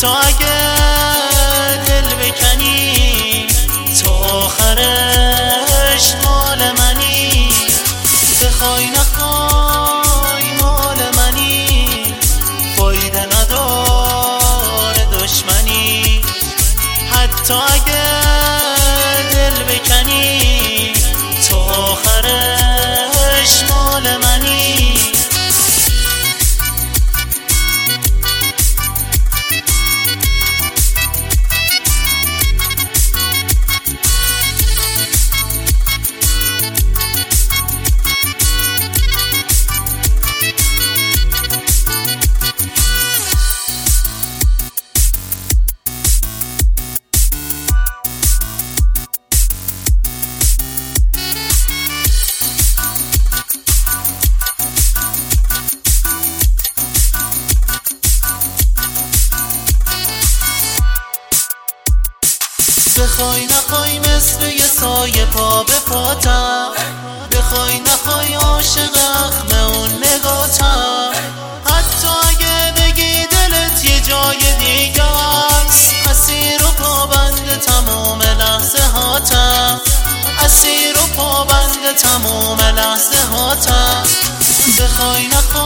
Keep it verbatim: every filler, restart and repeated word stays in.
حتی اگر دل بکنی تو آخرش مال منی، بخوای نخوای مال منی، فایده نداره دشمنی. حتی اگر دل بکنی تو آخرش مال منی. بخوای نخوای مثل یه سایه پا به پاتم، بخوای نخوای عاشق اخم اون نگاتم. حتی اگه بگی دلت یه جای دیگه است، اسیر و پابند تموم لحظه هاتم، اسیر و پابند تموم لحظه هاتم. بخوای نخوای